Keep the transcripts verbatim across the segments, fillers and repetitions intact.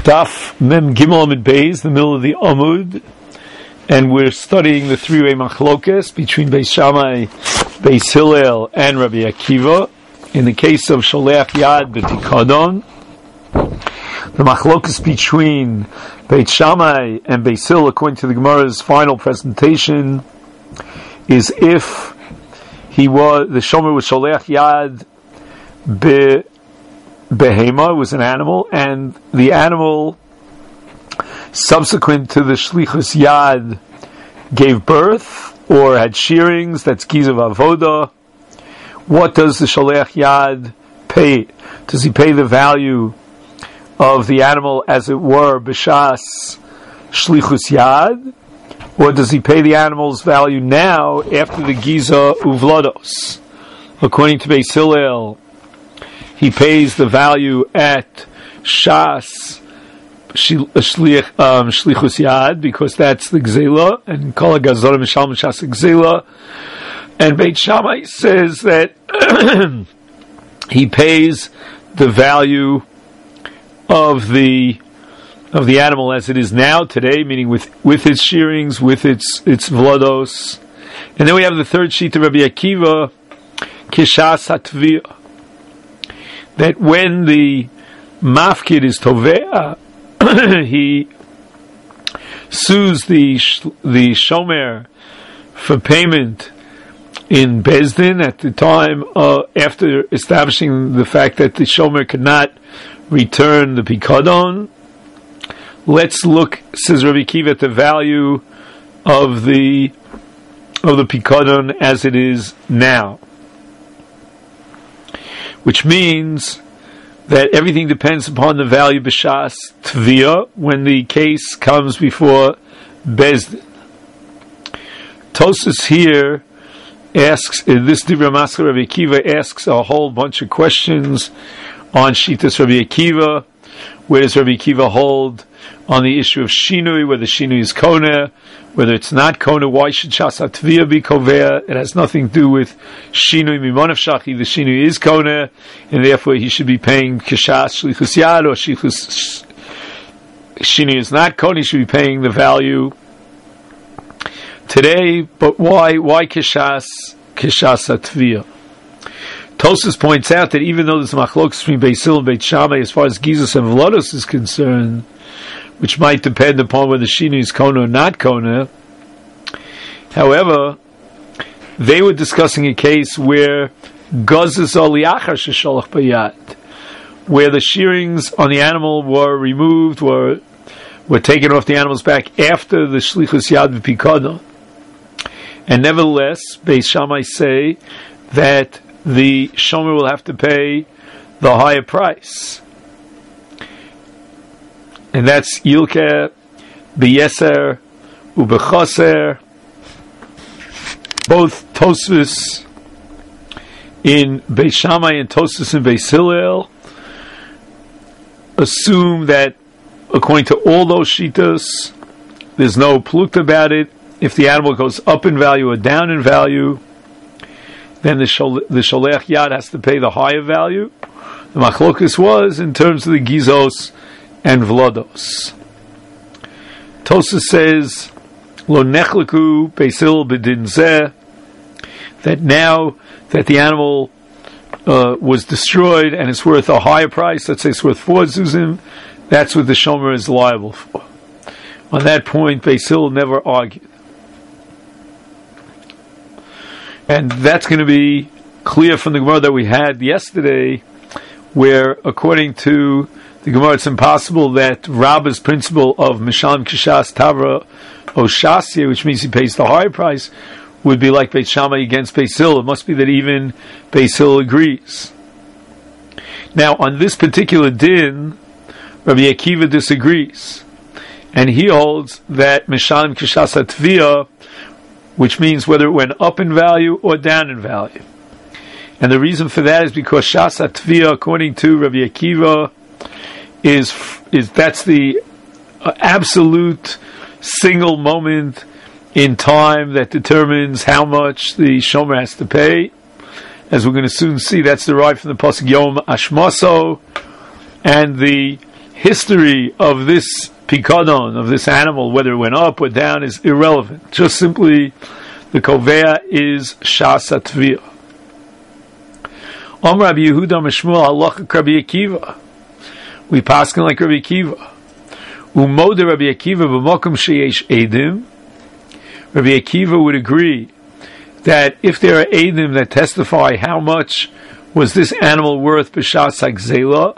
Daf Mem Gimel Amud Beis, the middle of the Amud, and we're studying the three-way machlokes between Beis Shammai, Beis Hillel, and Rabbi Akiva. In the case of Sholeach Yad B'Pikadon, the machlokes between Beis Shammai and Beis Hillel, according to the Gemara's final presentation, is if he was the shomer was Sholeach Yad Be Behema, was an animal, and the animal subsequent to the Shlichus Yad gave birth or had shearings, that's Gizav Avoda. What does the Sholeach Yad pay? Does he pay the value of the animal as it were B'Shas Shlichus Yad, or does he pay the animal's value now after the Giza Uvlados? According to Beis Hillel, he pays the value at Shas Shlichus um, Yad, because that's the Gzela, and Kol HaGazorim Mishalem Shas Gzela. And Beit Shammai says that he pays the value of the of the animal as it is now today, meaning with, with its shearings, with its its vlados. And then we have the third sheet of Rabbi Akiva, Kishas Hatviyah, that when the mafkid is tovea, he sues the the shomer for payment in Bezdin at the time uh, after establishing the fact that the shomer could not return the pikadon. Let's look, says Rabbi Akiva, at the value of the of the pikadon as it is now, which means that everything depends upon the value b'shas tviyah when the case comes before Bezdin. Tosas here asks, in this Divrei Maskeh Rabbi Akiva asks a whole bunch of questions on Shitas Rabbi Akiva. Where does Rabbi Akiva hold on the issue of Shinui, whether Shinui is Koneh, whether it's not Koneh? Why should Shas HaTviyah be Kovea? It has nothing to do with Shinui Mimonav Shachi. The Shinui is Koneh, and therefore he should be paying Kishas Shlichus Yad, or Shlichus Shinui is not Koneh, he should be paying the value today. But why? Why Kishas Kishas HaTviyah? Tosas points out that even though there's machlokes between Beis Hillel and Beit Shammai as far as Gizos and Vlodos is concerned, which might depend upon whether Shinui is Koneh or not Koneh, however, they were discussing a case where Gazes Aliachar Shesholach Bayat, where the shearings on the animal were removed, were were taken off the animal's back after the Shlichus Yad V'Pikadon. And nevertheless, Beis Shammai say that the shomer will have to pay the higher price, and that's Yilkeh B'Yeser U'B'Choser. Both Tosfos in Beis Shammai and Tosfos in Beis Hillel assume that, according to all those shitas, there's no plukta about it. If the animal goes up in value or down in value, then the shol- the Sholeach Yad has to pay the higher value. The machlokus was in terms of the Gizos and Vlodos. Tosas says, Lo nechleku Beis Hillel b'din zeh, that now that the animal uh, was destroyed and it's worth a higher price, let's say it's worth four zuzim, that's what the shomer is liable for. On that point, Beis Hillel never argued. And that's going to be clear from the Gemara that we had yesterday, where, according to the Gemara, it's impossible that Rabba's principle of Mishalem Kishas Tavra Oshasya, which means he pays the higher price, would be like Beit Shammai against Beis Hillel. It must be that even Beis Hillel agrees. Now, on this particular din, Rabbi Akiva disagrees, and he holds that Mishalem Kishas Hatviyah, which means whether it went up in value or down in value. And the reason for that is because Shas HaTviyah, according to Rabbi Akiva, is is that's the uh, absolute single moment in time that determines how much the shomer has to pay. As we're going to soon see, that's derived from the pasuk Yom Ashmaso, and the history of this pikadon, of this animal, whether it went up or down, is irrelevant. Just simply, the kovea is shas hatvia. Om Rabbi Yehuda Mishmuel halacha Rabbi Akiva. We paskin like Rabbi Akiva. Umoda Rabbi Akiva b'mokum sheyesh edim. Rabbi Akiva would agree that if there are edim that testify how much was this animal worth b'shas hagzela,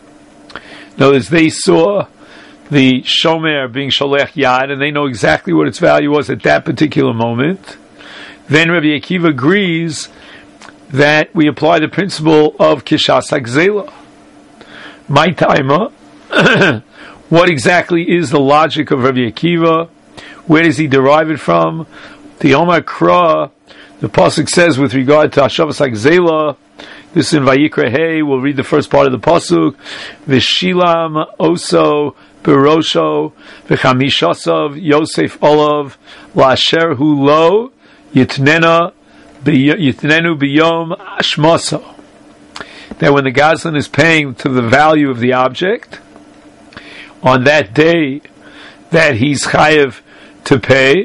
in other words, they saw the shomer being sholech yad and they know exactly what its value was at that particular moment, then Rabbi Akiva agrees that we apply the principle of kishas hagzela. My timer, what exactly is the logic of Rabbi Akiva? Where does he derive it from? The Omar Kra, the pasuk says with regard to Hashavas hagzela, this is in Vayikra Hey, we'll read the first part of the pasuk, Vishilam Oso Berosho V'chamishasav Yosef Olav La'asher Hu Lo Yitnena Yitnenu B'yom Ashmaso. That when the Gazlan is paying to the value of the object, on that day that he's chayev to pay,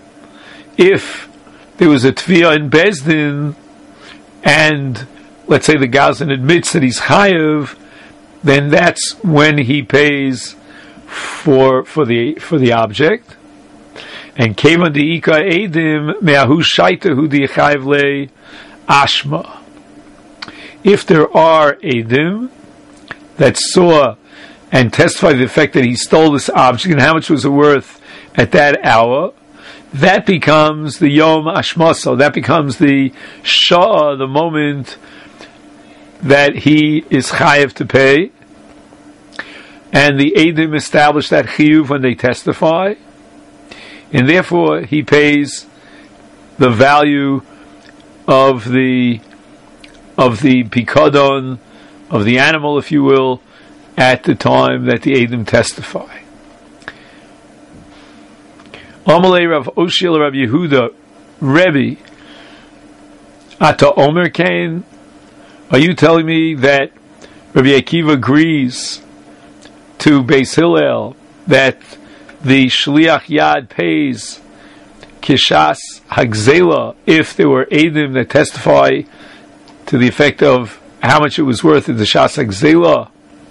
if there was a tviyah in Bezdin, and let's say the Gazlan admits that he's chayev, then that's when he pays for for the for the object. And kevan deika edim me'ahu shaita hu dichayev le ashma. If there are edim that saw and testified to the fact that he stole this object and how much was it worth at that hour, that becomes the Yom Ashmaso. That becomes the Shah, the moment that he is chayev to pay. And the Eidim establish that chiyuv when they testify. And therefore he pays the value of the of the pikadon, of the animal, if you will, at the time that the Eidim testify. Amalei Rav Oshiel Rav Yehuda, Rebbe, Ata Omer Kain, are you telling me that Rabbi Akiva agrees to Beis Hillel that the Shliach Yad pays Kishas Hagzela if there were Eidim that testify to the effect of how much it was worth in the Shas Hagzela?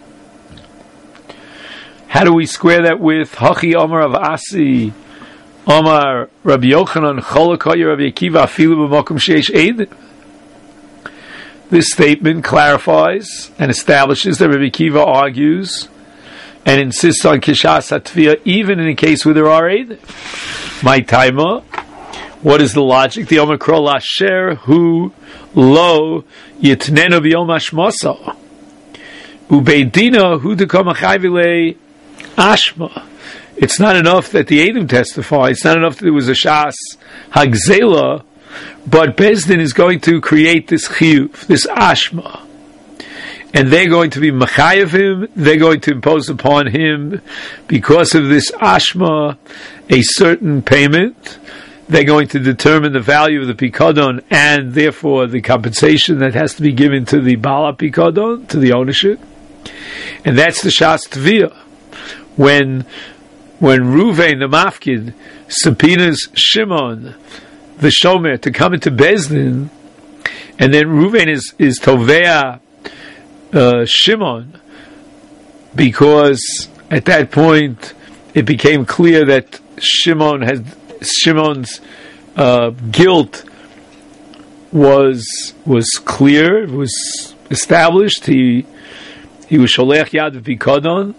How do we square that with Hachi Omar of Asi, Omar Rabbi Yochanan Cholakaya Rabbi Akiva Afilu b'Makom Sheish Eidim? This statement clarifies and establishes that Rabbi Akiva argues and insists on Kishas HaTviyah even in a case where there are Eidim. My timer, what is the logic? The Omar Krol Asher Hu Lo Yitnenu B'Yom Hashmasa Ubeidina Hu Dekam Achayvilei Ashma. It's not enough that the Eidim testify. It's not enough that there was a Shas Hagzela, but Bezdin is going to create this chiyuv, this ashma, and they're going to be machayev him. They're going to impose upon him, because of this ashma, a certain payment. They're going to determine the value of the pikadon and therefore the compensation that has to be given to the bala pikadon, to the ownership, and that's the Shas Tviyah. When when Ruvain the mafkid subpoenas Shimon the shomer to come into Bezdin, and then Ruvain is is tovea uh, Shimon, because at that point it became clear that Shimon had Shimon's uh, guilt was was clear, was established. He he was sholech yad v'pikadon,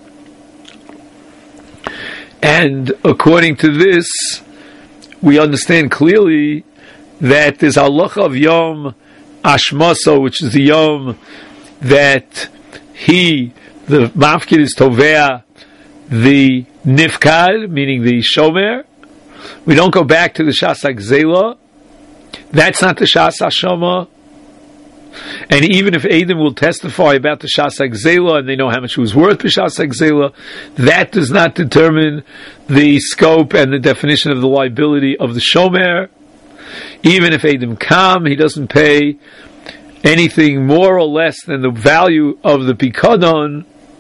and according to this, we understand clearly that there's halacha of Yom Ashmaso, which is the Yom that he, the mafkid, is tovea the nifkad, meaning the shomer. We don't go back to the Shas Hagzela. That's not the Shas Hashama. And even if Eidim will testify about the Shas Hagzela and they know how much it was worth for Shas Hagzela, that does not determine the scope and the definition of the liability of the shomer. Even if Eidim come, he doesn't pay anything more or less than the value of the pikadon,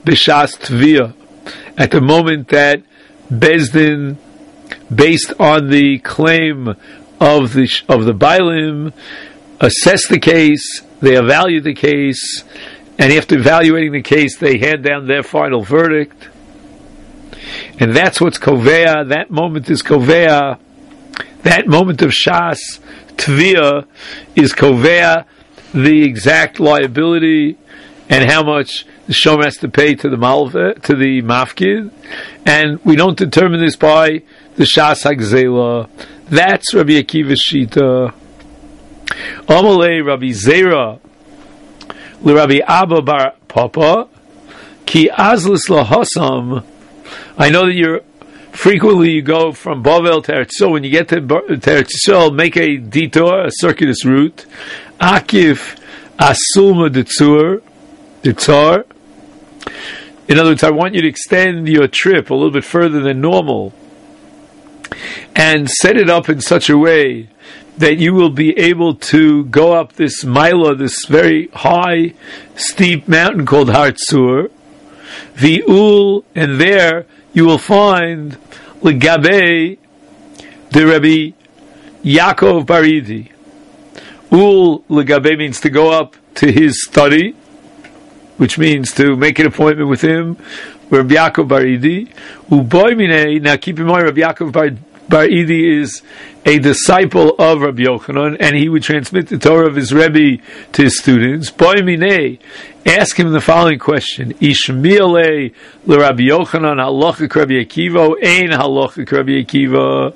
b'shas tvia, at the moment that Beis Din, based on the claim of the of the Bailim, assess the case, they evaluate the case, and after evaluating the case, they hand down their final verdict. And that's what's Kovea, that moment is Kovea, that moment of Shas, Tvia, is Kovea, the exact liability, and how much the Shomer has to pay to the Malveh, to the Mafkid, and we don't determine this by the Shas HaGzela. That's Rabbi Akiva's Shita. Amalei Rabbi Zera, Rabbi Abba Bar Papa, Ki Azlis Lahasam. I know that you're frequently you go from Bavel to Eretz Yisrael. When you get to, to Eretz Yisrael, make a detour, a circuitous route. Akif Asulma Detzur, Detzar. In other words, I want you to extend your trip a little bit further than normal, and set it up in such a way that you will be able to go up this Mila, this very high, steep mountain called Har Tzur, Vi'ul, and there you will find L'Gabe de Rabbi Yaakov Baridi. Ul L'Gabe means to go up to his study, which means to make an appointment with him, Rabbi Yaakov Baridi. Uboimine, now keep in mind, Rabbi Yaakov Bar, Baridi is a disciple of Rabbi Yochanan, and he would transmit the Torah of his Rebbe to his students. Boimine, ask him the following question: Ishmiele l'Rabbi Yochanan halacha Rabbi Akiva, ein halacha Rabbi Akiva.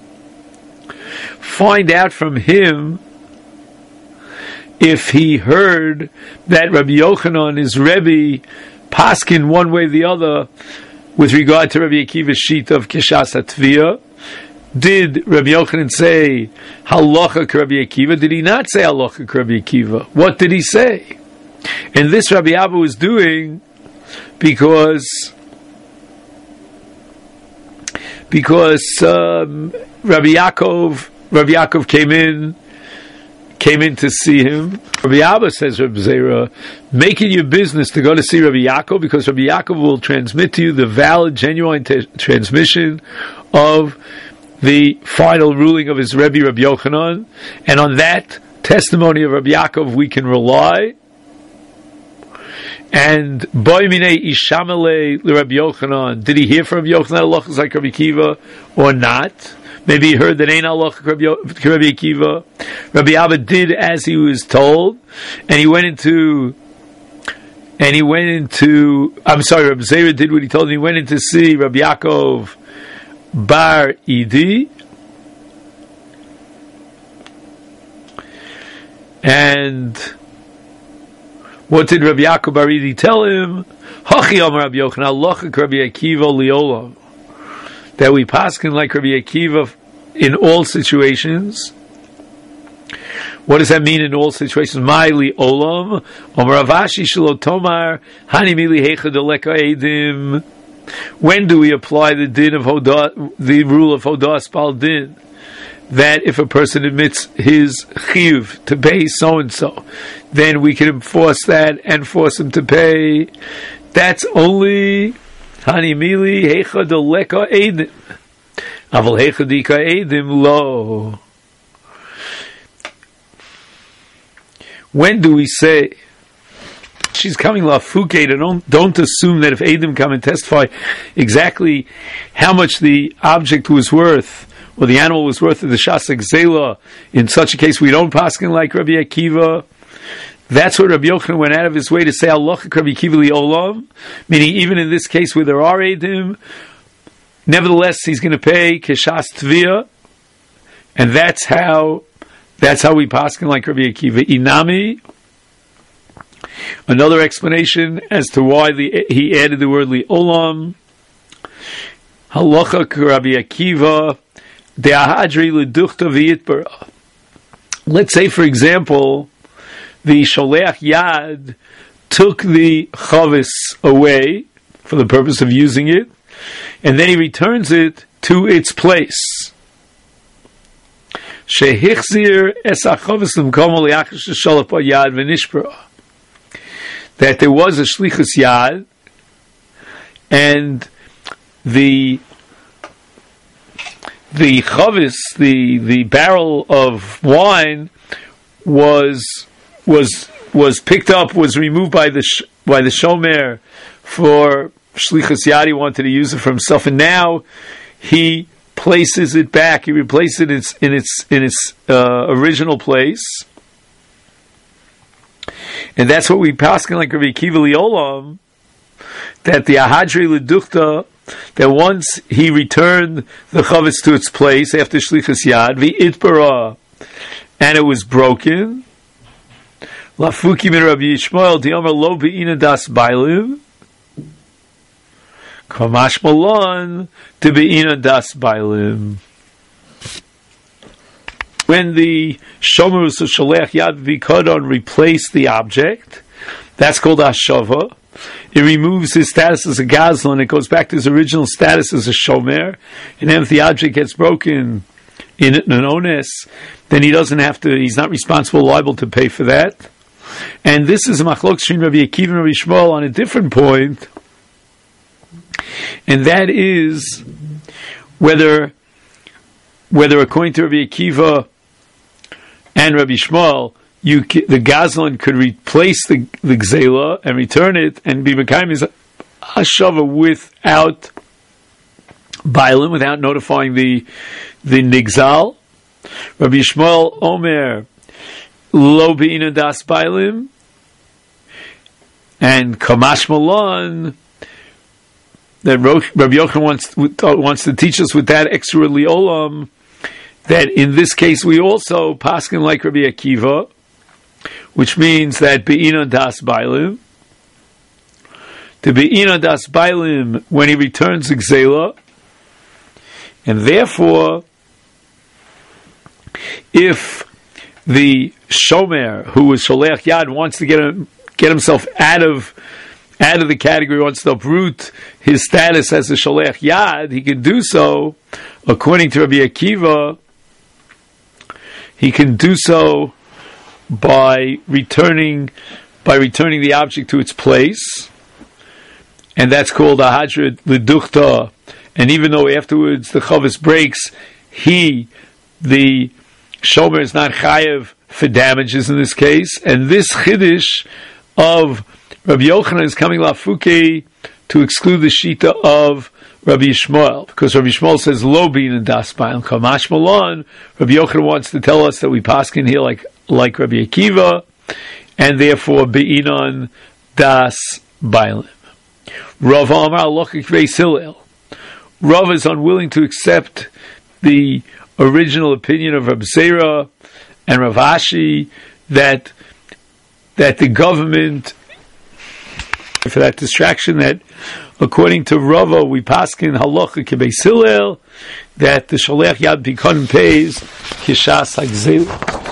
Find out from him if he heard that Rabbi Yochanan is Rebbe paskin one way or the other with regard to Rabbi Akiva's sheet of Keshas HaTviyah. Did Rabbi Yochanan say halacha Rabbi Akiva? Did he not say halacha Rabbi Akiva? What did he say? And this Rabbi Abba was doing because because um, Rabbi Yaakov Rabbi Yaakov came in came in to see him. Rabbi Abba says, Rabbi Zera, make it your business to go to see Rabbi Yaakov, because Rabbi Yaakov will transmit to you the valid, genuine t- transmission of the final ruling of his Rebbe, Rabbi Yochanan, and on that testimony of Rabbi Yaakov we can rely. And Boimine Ishamale Rabbi Yochanan, did he hear from Rabbi Yochanan halachas like Rabbi Akiva or not? Maybe he heard that ain't halachas Rabbi Akiva. Rabbi Abba did as he was told, and he went into and he went into I'm sorry, Rabbi Zera did what he told him. He went in to see Rabbi Yaakov Bar Idi, and what did Rabbi Yaakov Bar Idi tell him? Hachi Amar Rabbi Yochanan halacha Rabbi Akiva liolam, that we paskin like Rabbi Akiva in all situations. What does that mean in all situations? My liolam Amar Ravashi shelo tomar hani mili heicha deleka edim. When do we apply the din of Hodah, the rule of Hodah Spal Din? That if a person admits his chiyuv to pay so and so, then we can enforce that and force him to pay. That's only Hani Mili Heicha Deleka Edim. Aval Heicha Dika Edim Lo. When do we say she's coming lafuke? Don't don't assume that if Edim come and testify exactly how much the object was worth or the animal was worth of the Shas HaGzela, in such a case we don't paskin like Rabbi Akiva. That's what Rabbi Yochanan went out of his way to say halacha Rabbi Akiva li'olam, meaning even in this case where there are Edim, nevertheless he's going to pay Keshas Tviyah, and that's how that's how we paskin like Rabbi Akiva. Inami. Another explanation as to why the, he added the word li'olam. Halacha Rabbi Akiva de'ahadri l'duchta v'yitbara. Let's say, for example, the Sholeach Yad took the chavis away for the purpose of using it, and then he returns it to its place. Shehichzir es hachavis l'mkom li'achash sholach ba'yad v'nishbara. That there was a shlichus yad, and the the chavis, the the barrel of wine, was was was picked up, was removed by the by the shomer for shlichus yad. He wanted to use it for himself, and now he places it back. He replaces it in its in its, in its uh, original place, and that's what we paskin like Rabbi Akiva Liolam, that the ahadri leduchta, that once he returned the chavetz to its place after shlichus yad, v'itbara, and it was broken. Lafuki min Rabbi Yishmael di'omer lo be'ina das bailim, kamash malon to be'ina das bailim. When the shomerus of sholech yad v'kodon replaced the object, that's called hashava. It removes his status as a gazlan. It goes back to his original status as a shomer. And then if the object gets broken in an onus, then he doesn't have to, he's not responsible, liable to pay for that. And this is a machlok between Rabbi Akiva and Rabbi Shmuel on a different point, and that is whether, whether according to Rabbi Akiva and Rabbi Shmuel, You, the gazlan could replace the, the gzela and return it and be mekayim is hashava without bailim, without notifying the the nigzal. Rabbi Shmuel Omer lo be'ina das bailim, and kamash malon, that Rabbi Yochanan wants wants to teach us with that extra liolam, that in this case we also paskin like Rabbi Akiva, which means that be'ina das bailim, to be'ina das bailim when he returns gzela, and therefore, if the shomer who was sholech yad wants to get him, get himself out of out of the category, wants to uproot his status as a sholech yad, he can do so according to Rabbi Akiva. He can do so by returning by returning the object to its place, and that's called a hadrid leduchta. And even though afterwards the chavis breaks, he, the shomer, is not chayev for damages in this case. And this chiddush of Rabbi Yochanan is coming lafuke to exclude the shita of Rabbi Yishmael, because Rabbi Yishmael says lo be'ina das bailim kamash malon. Rabbi Yochanan wants to tell us that we paskin here like like Rabbi Akiva, and therefore be'inon das bailim. Rav Amar Alochik Beis Hillel. Rav is unwilling to accept the original opinion of Reb Zera and Rav Ashi that that the government, for that distraction, that according to Rava we paskin halacha Beis Hillel, that the sholech yad pikon pays kishas hagzela.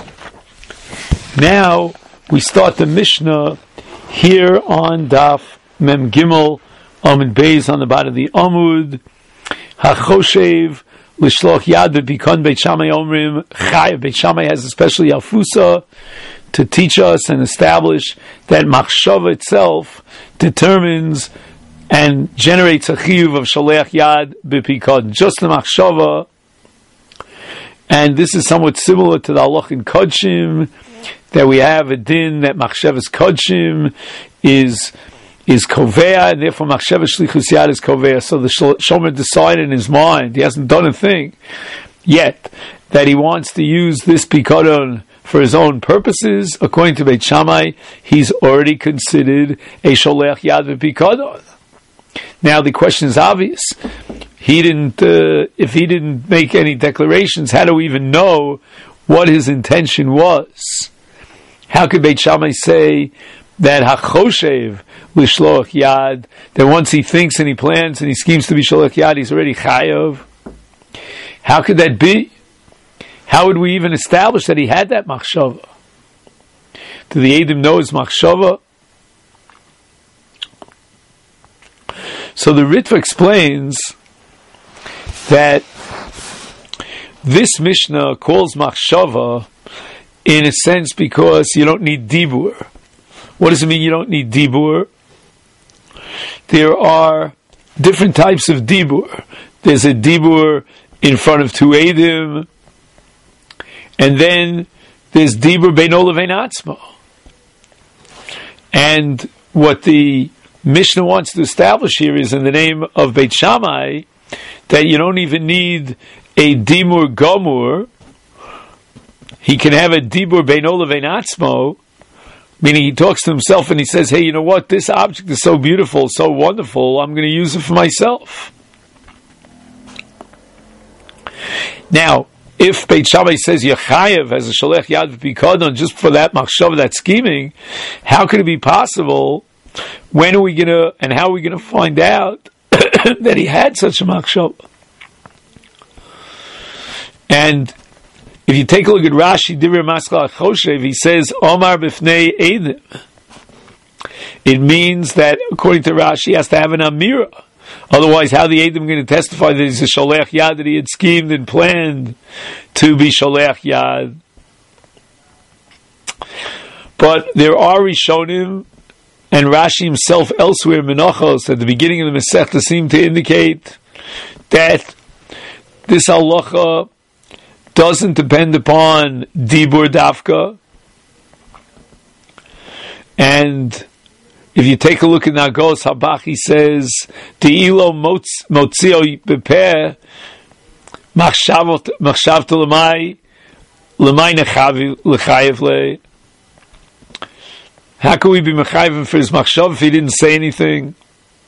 Now we start the Mishnah here on Daf Mem Gimel Amud Beis on the bottom of the Amud. Hachoshev l'shloch yad b'pikon Beit Shammai omrim chayav. Beit Shammai has especially alfusa to teach us and establish that machshava itself determines and generates a chiyuv of sholech yad b'pikon. Just the machshava, and this is somewhat similar to the halach in kodshim, that we have a din that machshavas kodshim is is kovea, and therefore machshavas shlichus yad is kovea. So the shomer decided in his mind, he hasn't done a thing yet, that he wants to use this pikadon for his own purposes. According to Beit Shammai, he's already considered a sholech yad v'pikadon. Now the question is obvious. He didn't. Uh, if he didn't make any declarations, how do we even know what his intention was? How could Beit Shammai say that hachoshev l'shloach yad, that once he thinks and he plans and he schemes to be shloach yad, he's already chayav? How could that be? How would we even establish that he had that machshava? Do the Eidim know his machshava? So the Ritva explains that this Mishnah calls machshava in a sense because you don't need dibur. What does it mean you don't need dibur? There are different types of dibur. There's a dibur in front of two Eidim, and then there's dibur beino levein atzmo. And what the Mishnah wants to establish here is in the name of Beit Shammai that you don't even need a dibur gomur. He can have a dibur beino levein atzmo, meaning he talks to himself and he says, hey, you know what, this object is so beautiful, so wonderful, I'm going to use it for myself. Now, if Beit Shammai says Yechayev as a Sholech Yad V'Pikadon just for that machshava, that scheming, how could it be possible? When are we going to, and how are we going to find out that he had such a machshava? And if you take a look at Rashi, Divrei Maskal Choshev, he says, Omar b'fnei Eidim. It means that, according to Rashi, he has to have an Amira. Otherwise, how the Eidim going to testify that he's a Sholech Yad, that he had schemed and planned to be Sholech Yad? But there are Rishonim, and Rashi himself elsewhere, Menachos, at the beginning of the Masechta, seem to indicate that this halacha doesn't depend upon Dibur Dafka. And if you take a look at Nagos Habach, he says, De'ilo motzio bepeh machshavto lemai lemai nechayev le. How can we be mechayev for his machshav if he didn't say anything?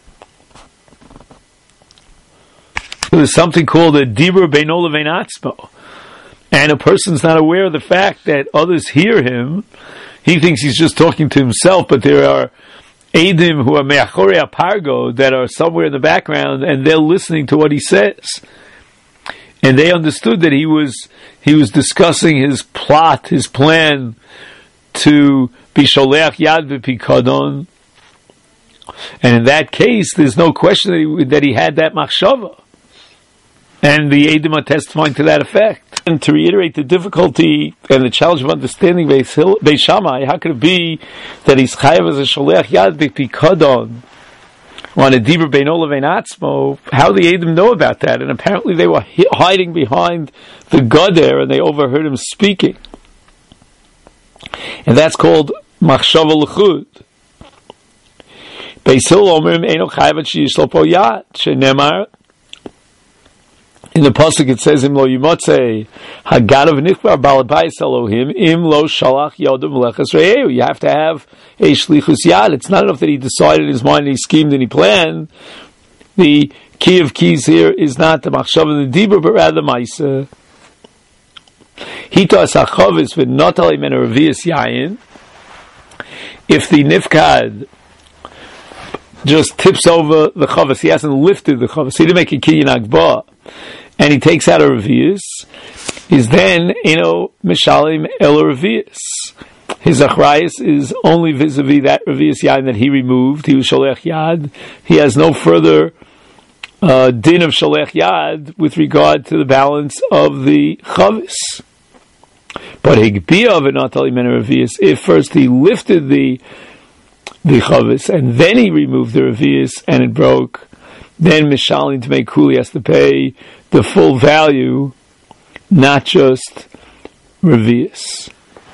There's something called a dibur beino levein atzmo. And a person's not aware of the fact that others hear him. He thinks he's just talking to himself, but there are Eidim who are me'achorei apargo that are somewhere in the background, and they're listening to what he says. And they understood that he was he was discussing his plot, his plan to be Sholeach Yad V'Pikadon. And in that case, there's no question that he, that he had that machshava. And the Eidim are testifying to that effect. And to reiterate the difficulty and the challenge of understanding Beis Shammai, how could it be that he's chayav as a Sholeach Yad B'Pikadon on a dibur beino levein atzmo? How the Eidim know about that? And apparently they were hiding behind the Gader and they overheard him speaking. And that's called machshava l'chud. Beis Hillel omrim eino chayav sheyesh lo po yad shenemar. In the pasuk it says, "Im lo yimotzei hagadav nichbar balabais Elohim im lo shalach yodem lechas re'eu." You have to have a shlichus yad. It's not enough that he decided in his mind, and he schemed, and he planned. The key of keys here is not the machshav and the dibur, but rather the ma'isa. Hito asachavis v'notalei men revius yayin. If the nifkad just tips over the chavis, he hasn't lifted the chavis, he didn't make a kinyan agbah, and he takes out a revius, is then, you know, mishalim el revius. His achrayus is only vis-a-vis that revius yain that he removed. He was sholech yad. He has no further uh, din of sholech yad with regard to the balance of the chavis. But higbiya v'natali men revius, if first he lifted the the chavis and then he removed the revius and it broke, then mishalim to make kuli has to pay the full value, not just revius.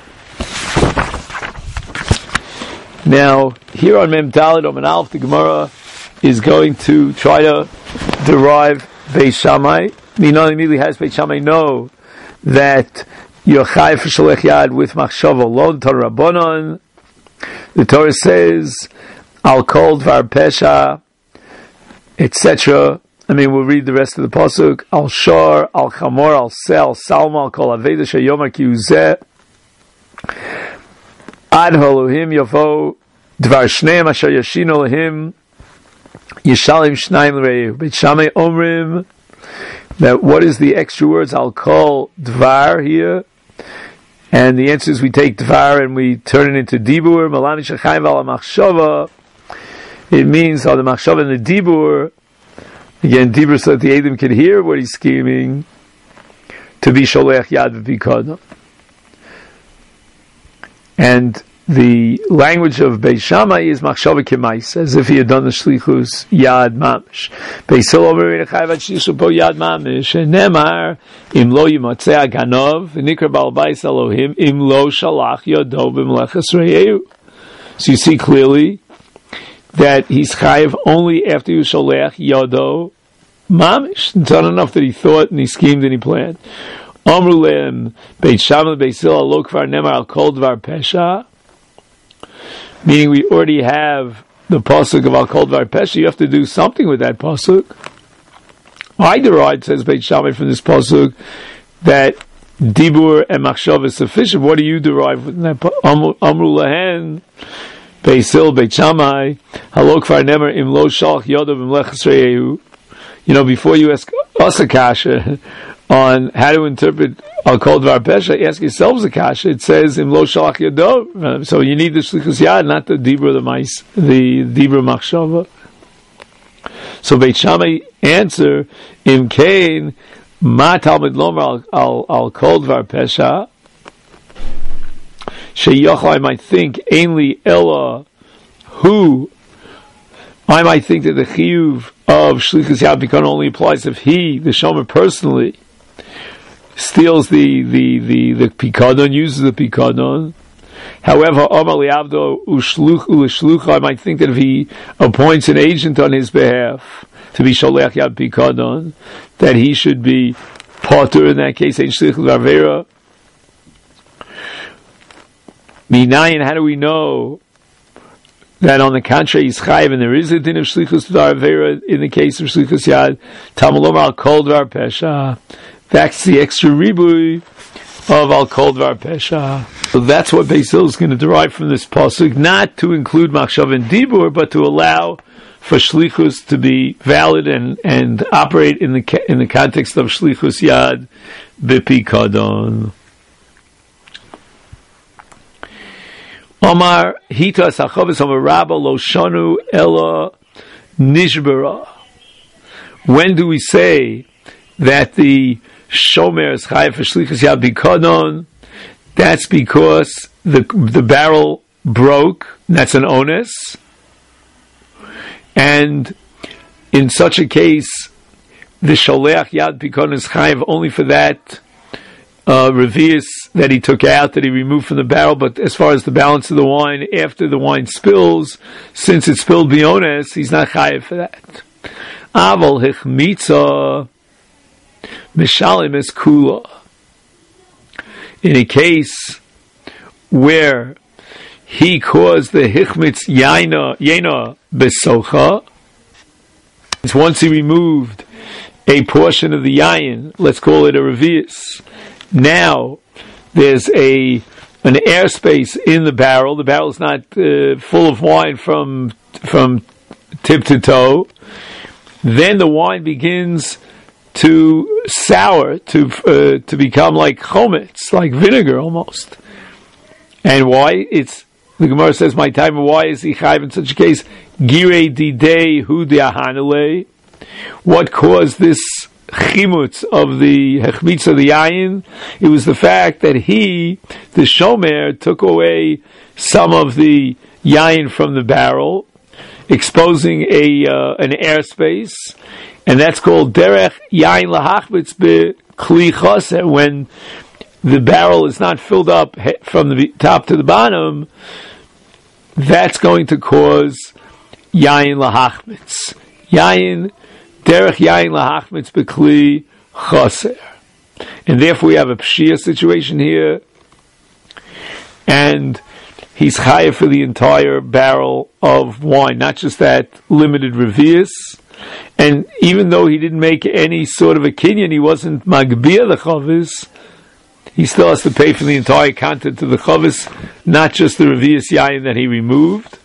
Now, here on Mem Daled Omen Aleph, the Gemara is going to try to derive Beis Shammai. Not immediately has Beis Shammai know that you're chayav for sholech yad with machshava lo Torah Rabbanon. The Torah says, I'll call dvar pesha, et cetera. I mean, we'll read the rest of the pasuk. Al shor, al chamor, al se, al salma, al kol aveda sheyomar ki uzeh. Ad holohim yavo dvar shneim asher yashin Elohim yishalim shnayim l'reihu. Beit Shammai omrim, that what is the extra words? I'll call dvar here. And the answer is we take dvar and we turn it into dibur. Malani shachayim al machshava. It means on the machshava and the dibur. Again, dibur so that the Eidim can hear what he's scheming to be sholech yad v'pikadon. And the language of Beis Shammai is machshava k'mais, as if he had done the shlichus yad mamish. Beis Hillel omer v'nechayv ad shlichus po yad mamish, and nemar im lo yimatzeh aganov v'nikra bal bais Elohim im lo shalach yodo b'meleches re'eu. So you see clearly that he's chayiv only after you sholech yodo mamish. It's not enough that he thought and he schemed and he planned. Amru lehem Beis Shammai Beis Hillel lo kvar nemar al kol dvar pesha. Meaning we already have the pasuk of Al Kol Dvar Pesha. You have to do something with that pasuk. I derive, says Beit Shammai, from this pasuk that Dibur and Machshav is sufficient. What do you derive from that? Amru Lahen, Beis Hillel, Beit Shammai, Halo Kvar Nemer Im Lo Shalach Yodav Im Leches Re'eu. You know, before you ask us a kasha on how to interpret Al Kol Dvar Pesha, ask yourselves a kasha. It says Im Lo Shalach Yodov, so you need the Shlichus Yad, not the Dibra the Mais, the Dibra Machshava. So Beit Shammai answer Im Kain Ma Talmud Lomer Al Al Kol Dvar Pesha Sheyochel. I might think Ainli Ella who. I might think that the chiyuv of Shlichus Yad Pikadon only applies if he, the shomer, personally steals the the the the Pikadon, uses the Pikadon. However, Amar li'avdo u'shluch u'shluch, I might think that if he appoints an agent on his behalf to be Sholech Yad Pikadon, that he should be potter in that case, ain't Shlichus V'Avera. Minayin, how do we know that on the contrary he's chayiv, and there is a din of shlichus dvar avera in the case of shlichus yad? Talmud Lomer al kol dvar pesha. That's the extra ribui of al kol dvar pesha. So that's what Beis Hillel is going to derive from this pasuk, not to include machshav and dibur, but to allow for shlichus to be valid and and operate in the in the context of shlichus yad b'pikadon. Omar hita sachavis Omar Rabba lo shanu ella nishbera. When do we say that the shomer is chayav for shlichus yad b'kadon? That's because the the barrel broke. That's an onus, and in such a case, the sholeach yad b'kadon is chayav only for that Uh, revius that he took out, that he removed from the barrel. But as far as the balance of the wine, after the wine spills, since it spilled biones, he's not chayiv for that. Aval hichmitza mishalim es kula. In a case where he caused the hichmitz yaina yaina besocha, once he removed a portion of the yain, let's call it a revius. Now there's a an airspace in the barrel. The barrel is not uh, full of wine from from tip to toe. Then the wine begins to sour, to uh, to become like chometz, like vinegar almost. And why? It's the Gemara says, "My time." Why is he chayiv in such a case? Girei didei hu de'ahanele. What caused this chimutz of the hechmitz of the yayin? It was the fact that he, the shomer, took away some of the yayin from the barrel, exposing a uh, an airspace, and that's called derech yayin lahachmitz bekli chaser. When the barrel is not filled up from the top to the bottom, that's going to cause yayin lahachmitz. Yayin derech yayin lahachmitz bekli chaser, and therefore we have a pshia situation here, and he's chayav for the entire barrel of wine, not just that limited revius. And even though he didn't make any sort of a kinyan, he wasn't magbia the chavis, he still has to pay for the entire content of the chavis, not just the revius yayin that he removed.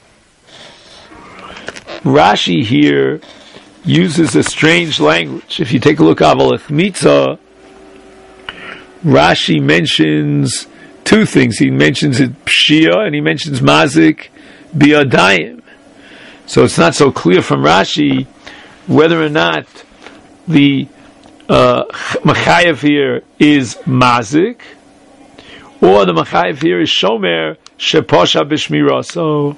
Rashi here uses a strange language. If you take a look at Aval Echmitza, Rashi mentions two things. He mentions it pshia, and he mentions mazik biadayim. So it's not so clear from Rashi whether or not the uh, machayev here is mazik, or the machayev here is shomer sheposha b'shmiraso.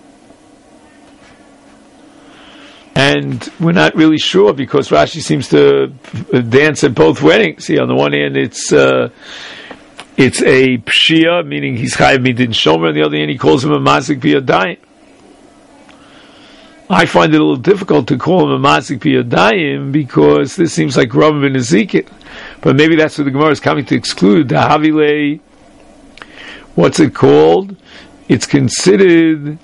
And we're not really sure because Rashi seems to dance at both weddings. See, on the one hand, it's uh, it's a pshia, meaning he's chayav midin shomer. On the other hand, he calls him a mazik biyadayim. I find it a little difficult to call him a mazik biyadayim because this seems like Rav ben Ezekiel. But maybe that's what the Gemara is coming to exclude. The Havile, what's it called? It's considered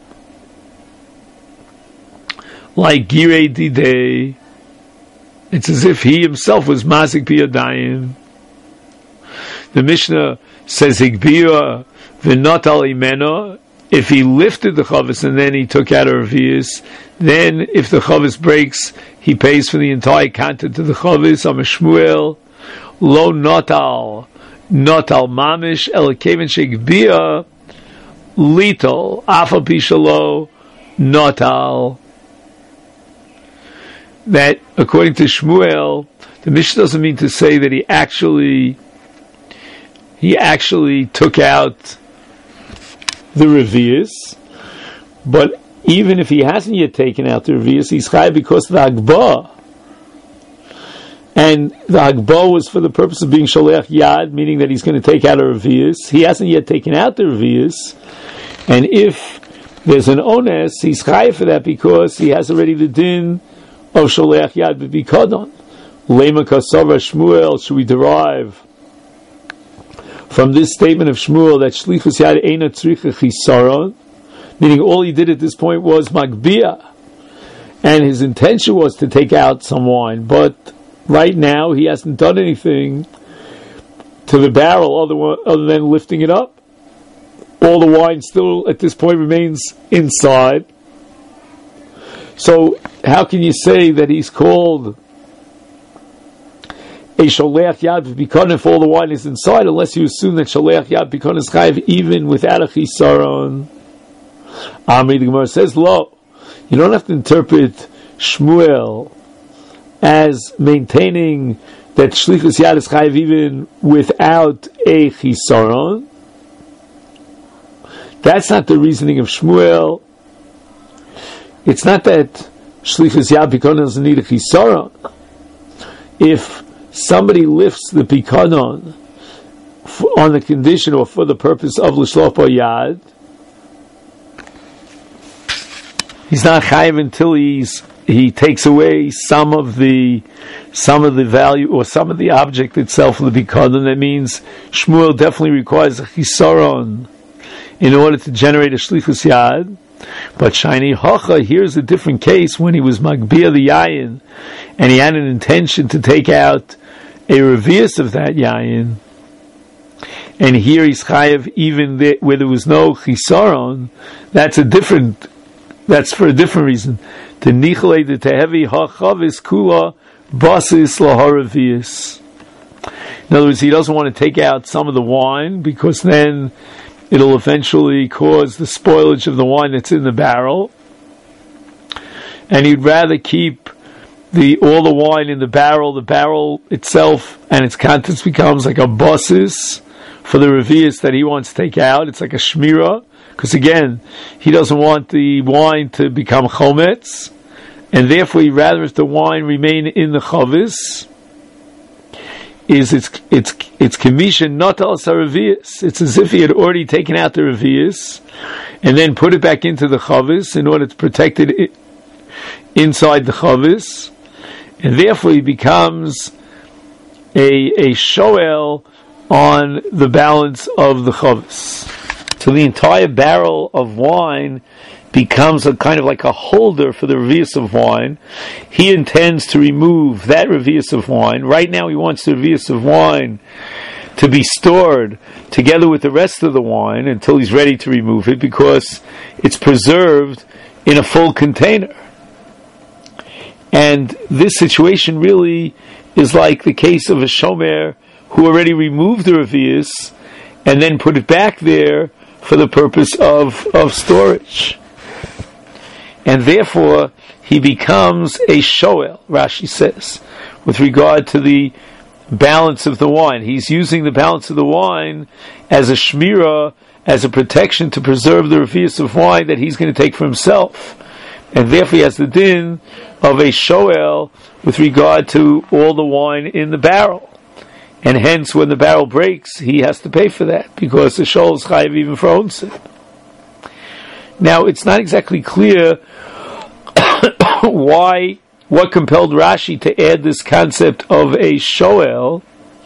like Girei Didei. It's as if he himself was mazik biyadayim. The Mishnah says Higbia v'notal imeno. If he lifted the chavis and then he took out a revius, then if the chavis breaks, he pays for the entire content of the chavis. I'm a Shmuel. Lo notal, notal mamish elakevin shegbia litol afa pishalo notal. That according to Shmuel, the Mishnah doesn't mean to say that he actually he actually took out the revius, but even if he hasn't yet taken out the revius, he's chayav because of the hagbah. And the hagbah was for the purpose of being sholeach yad, meaning that he's going to take out a revius. He hasn't yet taken out the revius, and if there's an ones, he's chayav for that because he has already the din of sholeach yad b'bikadon. Lema kasava Shmuel, should we derive from this statement of Shmuel that shlichus yad eina tzricha chisaron, meaning all he did at this point was magbia, and his intention was to take out some wine, but right now he hasn't done anything to the barrel other, other than lifting it up. All the wine still at this point remains inside. So how can you say that he's called a sholeach yad b'bikon if all the wine is inside, unless you assume that sholeach yad b'bikon is chayiv even without a chisaron? Amri, the Gemara says, lo, you don't have to interpret Shmuel as maintaining that shlichus yad is chayiv even without a chisaron. That's not the reasoning of Shmuel. It's not that shlichus yad b'bikon doesn't need a chisaron. If somebody lifts the pikanon on the condition or for the purpose of l'shloch bo yad, he's not chayiv until he's he takes away some of the some of the value or some of the object itself of the pikanon. That means Shmuel definitely requires a chisaron in order to generate a shlichus yad. But shiny hocha, here's a different case when he was magbia the yayin and he had an intention to take out a revius of that yayin, and here he's chayav even there, where there was no chisaron. That's a different. That's for a different reason. To nichle the tehevi hachavis kula basis laharavius. In other words, he doesn't want to take out some of the wine because then it'll eventually cause the spoilage of the wine that's in the barrel, and he'd rather keep the all the wine in the barrel. The barrel itself and its contents becomes like a basis for the revius that he wants to take out. It's like a shmira, because again, he doesn't want the wine to become chometz, and therefore he'd rather if the wine remain in the chavis, is it's it's it's commission not al revius. It's as if he had already taken out the revius and then put it back into the chavis in order to protect it inside the chavis, and therefore he becomes a a shoel on the balance of the chavis. So the entire barrel of wine becomes a kind of like a holder for the revius of wine. He intends to remove that revius of wine. Right now he wants the revius of wine to be stored together with the rest of the wine until he's ready to remove it, because it's preserved in a full container. And this situation really is like the case of a shomer who already removed the revius and then put it back there for the purpose of, of storage. And therefore, he becomes a shoel, Rashi says, with regard to the balance of the wine. He's using the balance of the wine as a shmira as a protection to preserve the revius of wine that he's going to take for himself. And therefore he has the din of a shoel with regard to all the wine in the barrel. And hence when the barrel breaks, he has to pay for that, because the shoel is chayiv even for onsen. Now, it's not exactly clear why, what compelled Rashi to add this concept of a shoel.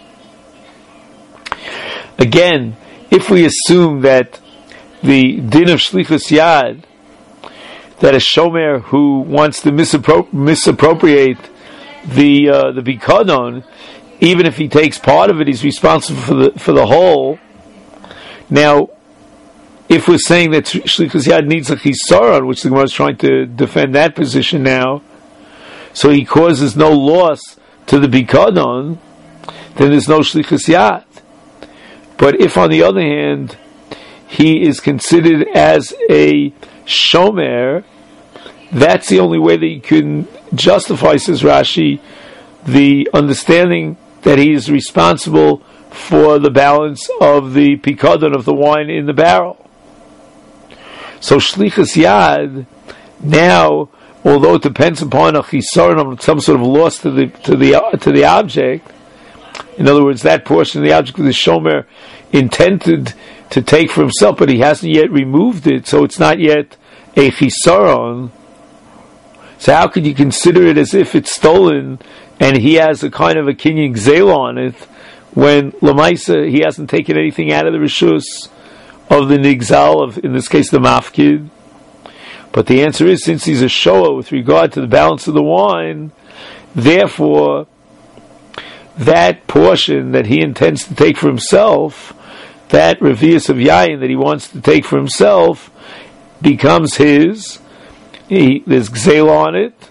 Again, if we assume that the din of shlichus yad, that a shomer who wants to misappro- misappropriate the uh, the bikadon, even if he takes part of it, he's responsible for the for the whole. Now, if we're saying that shlichus yad needs a chisaron, which the Gemara is trying to defend that position now, so he causes no loss to the bikadon, then there's no shlichus yad. But if, on the other hand, he is considered as a shomer, that's the only way that you can justify, says Rashi, the understanding that he is responsible for the balance of the pikadon of the wine in the barrel. So shlichus yad, now, although it depends upon a chisaron, some sort of loss to the to the to the object, in other words, that portion of the object of the shomer intended to take for himself, but he hasn't yet removed it, so it's not yet a chisaron. So how could you consider it as if it's stolen and he has a kind of a kinyan gzela on it, when Lamaisa he hasn't taken anything out of the rishus of the nigzal, of, in this case, the mafkid? But the answer is, since he's a shoah with regard to the balance of the wine, therefore that portion that he intends to take for himself, that revius of yayin that he wants to take for himself, becomes his. He, there's gzela on it,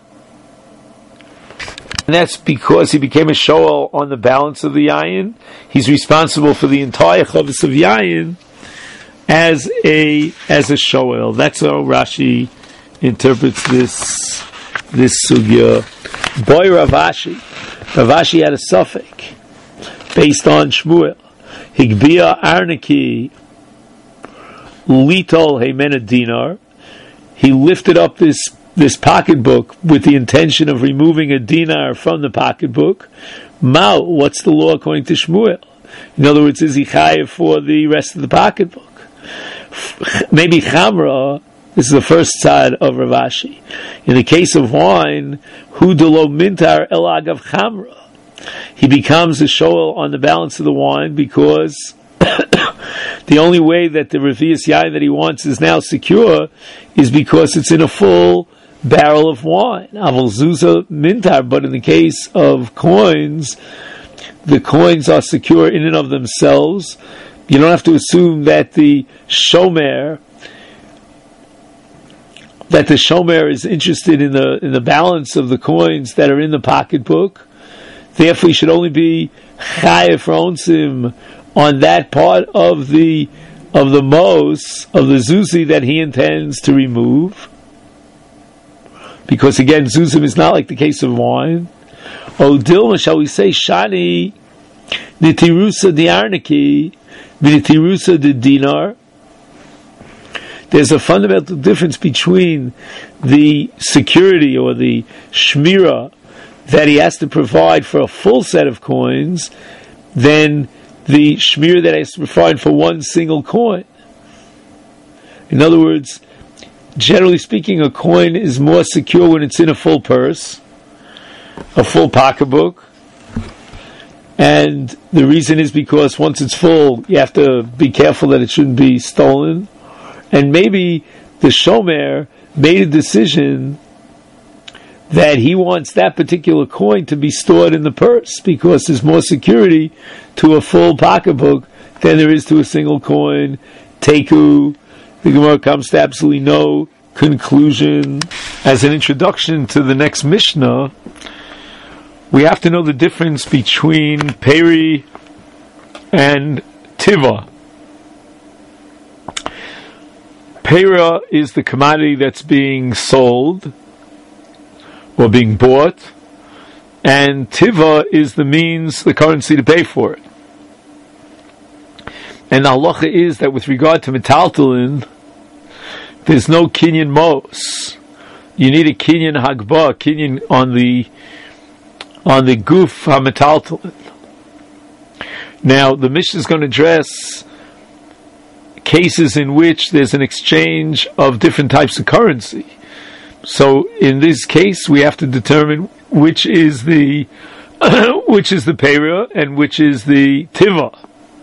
and that's because he became a shoel on the balance of the yayin. He's responsible for the entire chavis of yayin as a as a shoel. That's how Rashi interprets this this sugya. Boy Rav Ashi, Rav Ashi had a suffix based on Shmuel. Higbia Arniki Litol Heimena Dinar. He lifted up this this pocketbook with the intention of removing a dinar from the pocketbook. Mao, what's the law according to Shmuel? In other words, is he chayiv for the rest of the pocketbook? Maybe chamra. This is the first side of Rav Ashi. In the case of wine, hu delo mintar el agav chamra. He becomes a shoel on the balance of the wine because the only way that the revius yayin that he wants is now secure is because it's in a full barrel of wine. Aval zuza mintar, but in the case of coins, the coins are secure in and of themselves. You don't have to assume that the shomer that the shomer is interested in the in the balance of the coins that are in the pocketbook. Therefore, he should only be chayev for onsim on that part of the of the mos of the zuzi that he intends to remove, because again, zuzim is not like the case of wine. O dilma, shall we say shani nitirusa diarniki v'nitirusa de dinar? There's a fundamental difference between the security or the shmira that he has to provide for a full set of coins than the shmir that he has to provide for one single coin. In other words, generally speaking, a coin is more secure when it's in a full purse, a full pocketbook. And the reason is because once it's full, you have to be careful that it shouldn't be stolen. And maybe the shomer made a decision that he wants that particular coin to be stored in the purse because there's more security to a full pocketbook than there is to a single coin. Teku, the Gemara comes to absolutely no conclusion. As an introduction to the next Mishnah, we have to know the difference between peri and tiva. Pera is the commodity that's being sold or being bought, and tiva is the means, the currency to pay for it. And the halacha is that with regard to metaltalin, there's no kinyan mos. You need a kinyan hagba, kinyan on the on the guf hametaltalin. Now, the Mishnah is going to address cases in which there's an exchange of different types of currency. So, in this case, we have to determine which is the which is the pera and which is the tiva,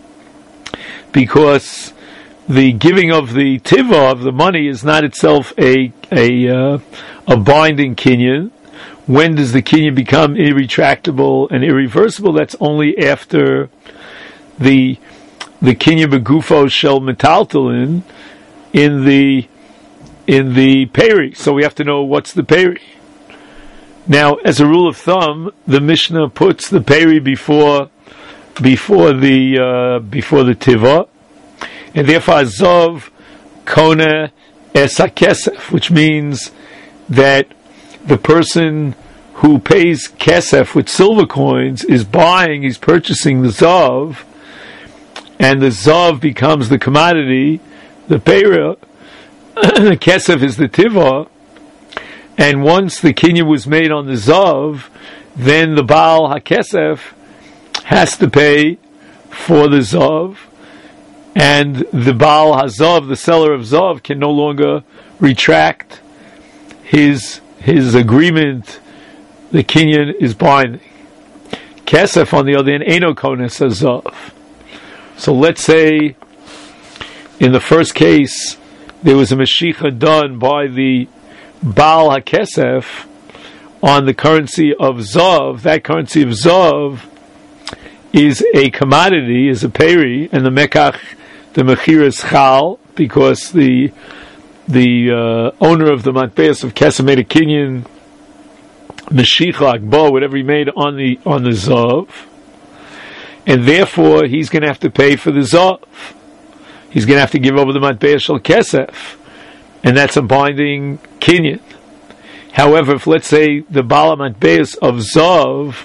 because the giving of the tiva of the money is not itself a a uh, a binding kinyan. When does the kinyan become irretractable and irreversible? That's only after the the kinyan begufo shel metaltalin in the in the peri. So we have to know what's the peri. Now, as a rule of thumb, the Mishnah puts the peri before before the uh, before the tiva, and therefore azov kona es hakesef, which means that the person who pays kesef with silver coins is buying, he's purchasing the zav, and the zav becomes the commodity, the pera, the kesef is the tiva, and once the kinyan was made on the zav, then the baal hakesef has to pay for the zav, and the baal hazav, the seller of zav, can no longer retract his his agreement. The kinyan is binding. Kesef, on the other hand, eno kones hazav. So let's say in the first case there was a meshicha done by the Baal HaKesef on the currency of Zav. That currency of Zav is a commodity, is a peri, and the Mekach, the Mechir is Chal, because the the uh, owner of the Matbeas of Kesef made a kinyan, Meshicha, Akbo, whatever he made on the on the Zav, and therefore he's going to have to pay for the Zav. He's going to have to give over the Matbeas Shel Kesef, and that's a binding kinyan. However, if let's say the Baal HaMatbeas of Zav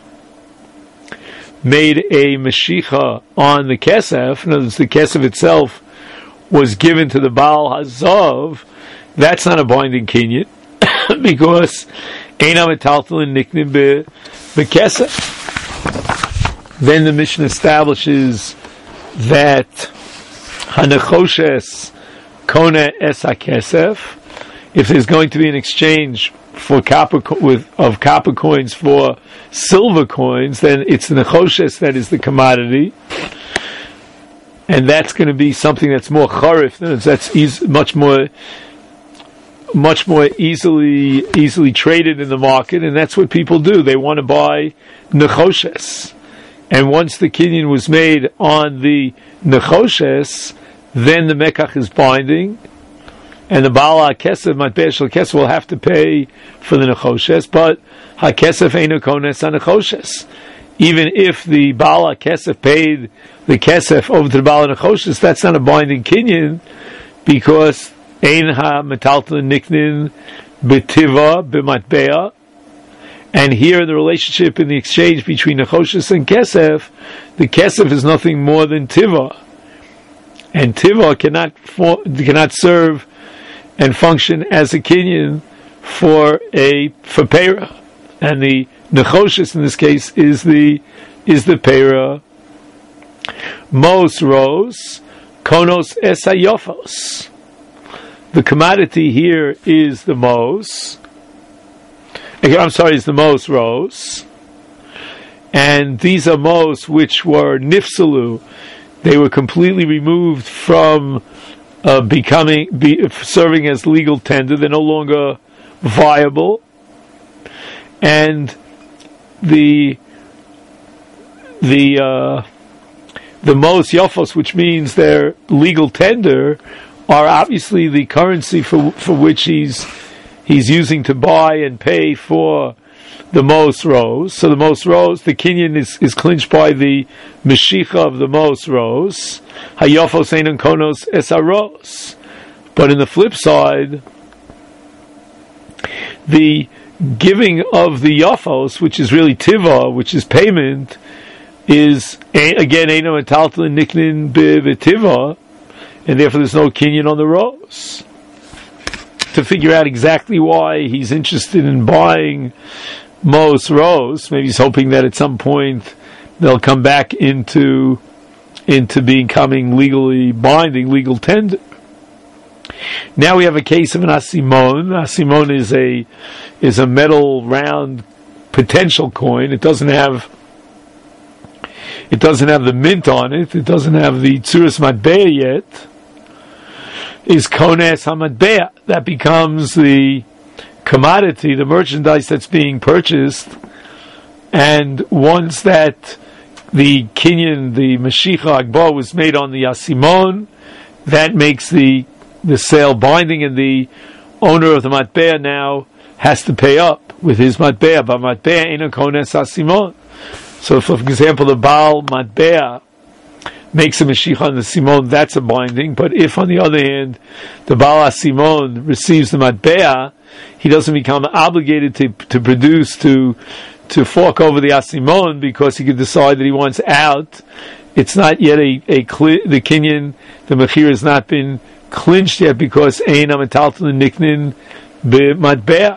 made a Meshicha on the Kesef, in other words, the Kesef itself was given to the Baal HaZav, that's not a binding kinyan, because Eina Metaltalin Niknim Bekesef. Then the Mishnah establishes that Hanechoshes Kona Es HaKesef, if there's going to be an exchange for copper with of copper coins for silver coins, then it's the nechoshes that is the commodity, and that's going to be something that's more charif. That's easy, much more, much more easily easily traded in the market, and that's what people do. They want to buy nechoshes, and once the kinyan was made on the nechoshes, then the mekach is binding, and the Baal HaKesef, Matbeas Shel Kesef, will have to pay for the nechoshes, but HaKesef eino kones HaNechoshes. Even if the Baal HaKesef paid the Kesef over to the Baal HaNechoshes, that's not a binding kinyan, because ein ha-metaltalin niknin b'tiva b'matbea, and here the relationship in the exchange between nechoshes and Kesef, the Kesef is nothing more than tiva, and tiva cannot for, cannot serve and function as a kinyan for a for pera, and the nechoshes in this case is the is the pera. Mos ros konos esayofos. The commodity here is the mos. I'm sorry, is the mos ros, and these are mos which were nifsalu. They were completely removed from Uh, becoming, be, serving as legal tender. They're no longer viable, and the the uh, the mos yofos, which means they're legal tender, are obviously the currency for for which he's he's using to buy and pay for the mos ros. So the mos ros, the kinyan is, is clinched by the meshicha of the mos ros. Hayofos einon konos esaros. But in the flip side, the giving of the yofos, which is really tiva, which is payment, is again Eino Metaltalin Niknin B'Tiva, and therefore there's no kinyan on the rose. To figure out exactly why he's interested in buying most rose, maybe he's hoping that at some point they'll come back into into becoming legally binding, legal tender. Now we have a case of an asimon. Asimon is a is a metal round potential coin. It doesn't have it doesn't have the mint on it. It doesn't have the tzuras matbea yet. Is kones hamatbea. That becomes the commodity, the merchandise that's being purchased. And once that the kinyan, the Mashiach Agba was made on the asimon, that makes the the sale binding, and the owner of the matbea now has to pay up with his matbea. But matbea ain't a kones asimon. So, if, for example, the Baal matbea makes a Mashiach on the Simon, that's a binding. But if, on the other hand, the Baal Simon receives the matbea, he doesn't become obligated to to produce, to to fork over the Asimon, because he could decide that he wants out. It's not yet a, a the kinyan, the mechir has not been clinched yet, because ein ametaltalin niknin b'matbea.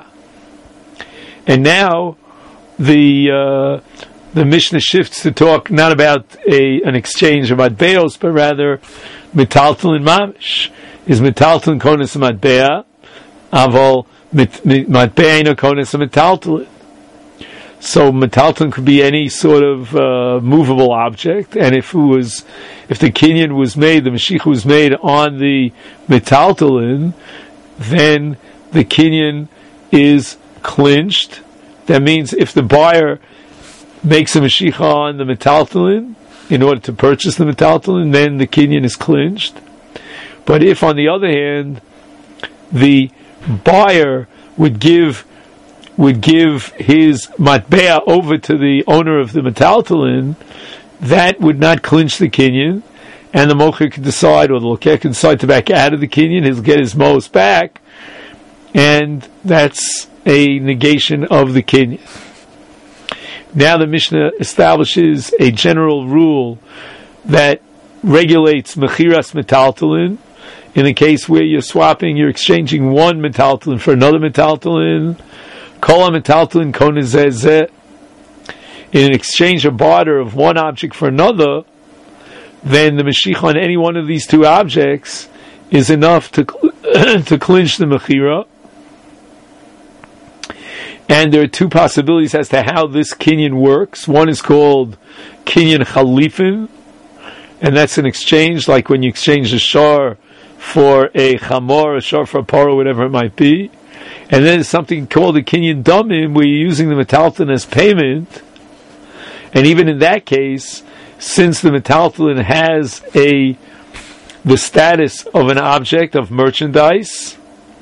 And now the uh, the Mishnah shifts to talk not about a an exchange of matbeos, but rather metaltalin mamish. Is metaltalin kones matbea? Aval matbea ino kones metaltalin. So metaltalin could be any sort of uh, movable object, and if it was, if the kinyan was made, the Mashiach was made on the metaltalin, then the kinyan is clinched. That means if the buyer makes a Mashiach on the metaltalin in order to purchase the metaltalin, then the kinyan is clinched. But if, on the other hand, the buyer would give would give his matbea over to the owner of the metaltalin, that would not clinch the kinyan, and the mocher could decide, or the lokeh can decide to back out of the kinyan. He'll get his mos back, and that's a negation of the kinyan. Now the Mishnah establishes a general rule that regulates mechiras metaltalin. In a case where you're swapping, you're exchanging one metaltalin for another metaltalin, kol metaltalin konezeh. In an exchange or barter of one object for another, then the Mashiach on any one of these two objects is enough to to clinch the mechira. And there are two possibilities as to how this kinyan works. One is called kinyan chalifin, and that's an exchange, like when you exchange a shar for a chamor, a shar for a par, or whatever it might be. And then there's something called a kinyan damim, where you're using the metaltalin as payment. And even in that case, since the metaltalin has a the status of an object of merchandise,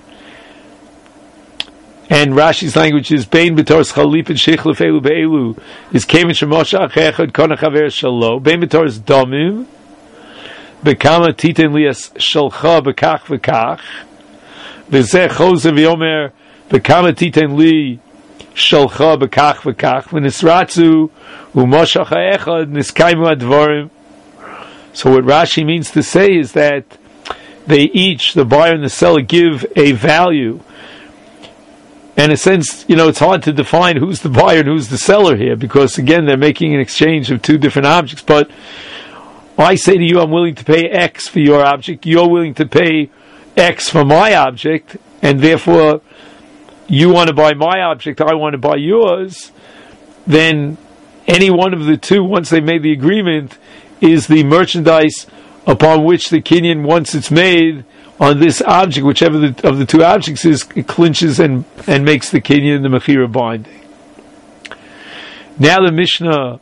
and Rashi's language is Bein b'toras chalip and sheich lefelu be'elu is kemin shemosha achechad kona chaver shalo Bein b'toras damim bekama titen lias shalcha bekach v'kach v'zeh chose v'yomer bekama titen li shalcha bekach v'kach v'nisratzu u'mosha cha'echad niskaimu advarim. So what Rashi means to say is that they each, the buyer and the seller, give a value. And in a sense, you know, it's hard to define who's the buyer and who's the seller here, because again, they're making an exchange of two different objects. But I say to you, I'm willing to pay X for your object, you're willing to pay X for my object, and therefore you want to buy my object, I want to buy yours. Then any one of the two, once they made the agreement, is the merchandise upon which the kinyan, once it's made on this object, whichever the, of the two objects is, it clinches and, and makes the kinyan, the mechira, binding. Now the Mishnah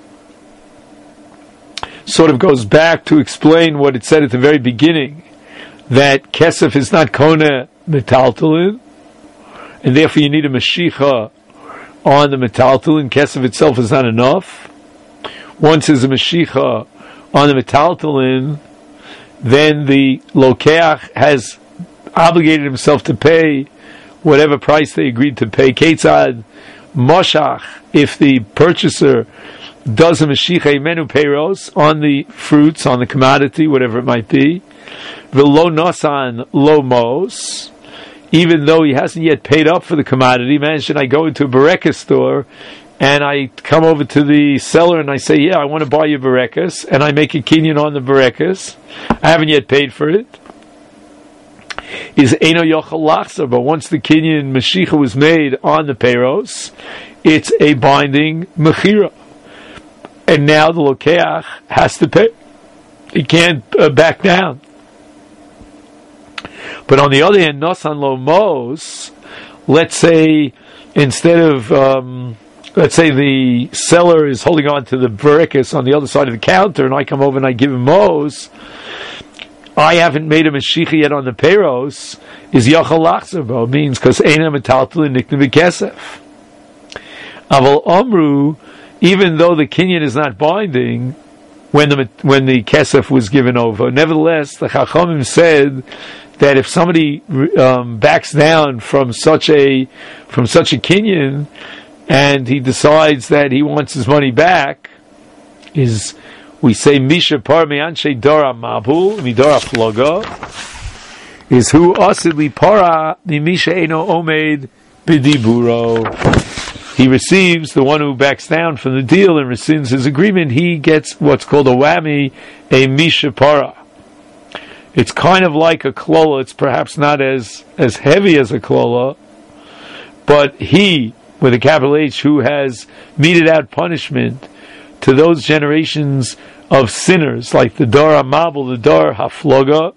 sort of goes back to explain what it said at the very beginning, that kesef is not kona metaltalin, and therefore you need a mashicha on the metaltalin. Kesef itself is not enough. Once there's a mashicha on the metaltalin, then the lokeach has obligated himself to pay whatever price they agreed to pay. Ketzad moshach, if the purchaser does a Mashiach menu peiros on the fruits, on the commodity, whatever it might be. V'lo nosan lo mos, even though he hasn't yet paid up for the commodity. Imagine I go into a Berekas store and I come over to the seller and I say, yeah, I want to buy you Berekas, and I make a kinyan on the Berekas. I haven't yet paid for it. Is Eino Yochel Lachzer, but once the kinyan Mashiach was made on the peiros, it's a binding Mechira. And now the Lokeach has to pay. He can't uh, back down. But on the other hand, Nosan Lo Mos, let's say, instead of, um, let's say the seller is holding on to the Berekas on the other side of the counter, and I come over and I give him Mos, I haven't made a Mashiach yet on the peiros, is Yochel Lachzer Bo, means because Eina Metaltel Nikne B'Kesef. Aval Omru, even though the kinyan is not binding, when the when the kesef was given over, nevertheless, the Chachamim said that if somebody um, backs down from such a from such a kinyan, and he decides that he wants his money back, is we say Misha Par Me'anshe Dora Mabul Midora Floga, is who asidli para the Misha Eino Omed B'Diburo. He receives, the one who backs down from the deal and rescinds his agreement, he gets what's called a whammy, a mishapara. It's kind of like a klola. It's perhaps not as, as heavy as a klola, but he, with a capital H, who has meted out punishment to those generations of sinners, like the Dor HaMabul, the Dor HaFloga,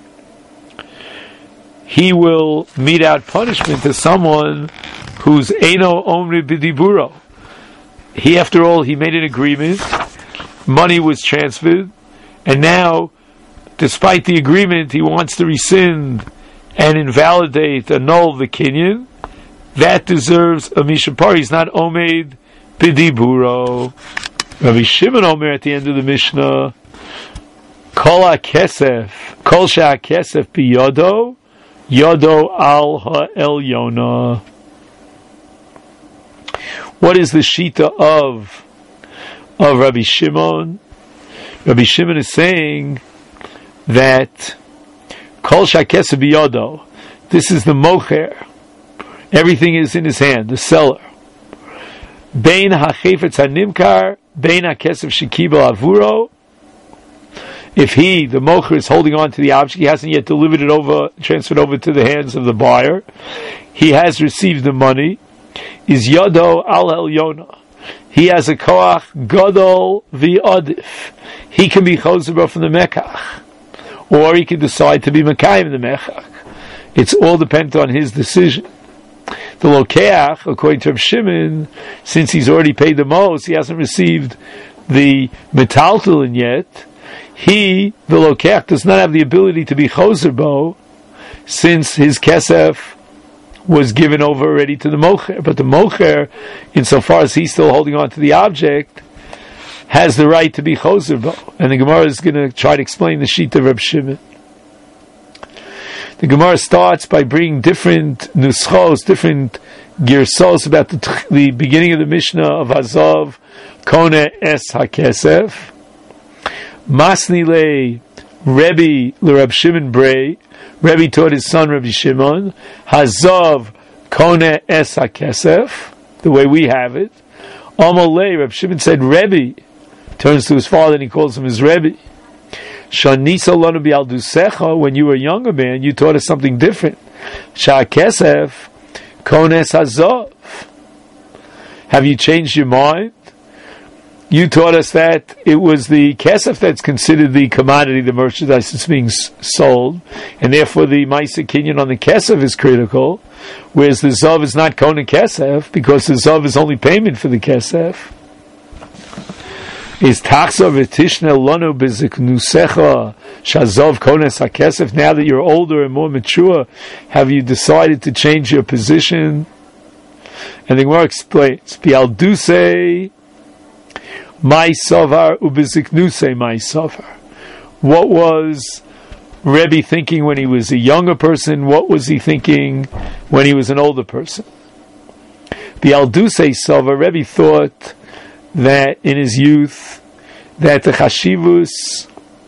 he will mete out punishment to someone who's Eino Omri B'Diburo. He, after all, he made an agreement, money was transferred, and now, despite the agreement, he wants to rescind and invalidate, annul the kinyan. That deserves a mishapar. He's not Omed B'Diburo. Rabbi Shimon Omer at the end of the Mishnah, Kol HaKesef, Kol SheHaKesef B'Yodo, Yodo Al HaElyona. What is the shita of of Rabbi Shimon? Rabbi Shimon is saying that Kol Shakesa Biyodo, this is the mocher. Everything is in his hand, the seller. Bein hachefetz hanimkar, bein hakesef shekibel avuro. If he, the mocher, is holding on to the object, he hasn't yet delivered it over, transferred over to the hands of the buyer. He has received the money. Is Yodo al Elyona. He has a koach gadol v'odif. He can be chozerah from the mekach, or he can decide to be mekayim the mekach. It's all dependent on his decision. The lokeach, according to Reb Shimon, since he's already paid the most, he hasn't received the metaltalin yet. He, the lokeach, does not have the ability to be chozerah, since his kesef was given over already to the mocher. But the mocher, insofar as he's still holding on to the object, has the right to be choser bo. And the Gemara is going to try to explain the sheet of Reb Shimon. The Gemara starts by bringing different nuschos, different girsos about the, the beginning of the Mishnah of Hazav, Kone Es HaKesef. Masni le Rebbe le Reb Shimon Brei. Rebbe taught his son Rabbi Shimon, Hazav Kone Es HaKesef, the way we have it. Amalei, Rabbi Shimon said, Rebbe, turns to his father and he calls him his Rebbe. Shanisa lanu bi'aldusecha, when you were a younger man, you taught us something different. Sha'akesef Kone Es Hazav. Have you changed your mind? You taught us that it was the kesef that's considered the commodity, the merchandise that's being sold, and therefore the Maisa Kinyan on the kesef is critical, whereas the Zav is not Kona Kesef, because the Zav is only payment for the kesef. Is Tachsa v'tishne lanu b'ziknusecha shazav kones hakesef? Now that you're older and more mature, have you decided to change your position? And the Gemara explains, Bi'aldusei my savar ubiziknuse my savar. What was Rebbe thinking when he was a younger person? What was he thinking when he was an older person? The Alduse savar, Rebbe thought that in his youth, that the chashivus,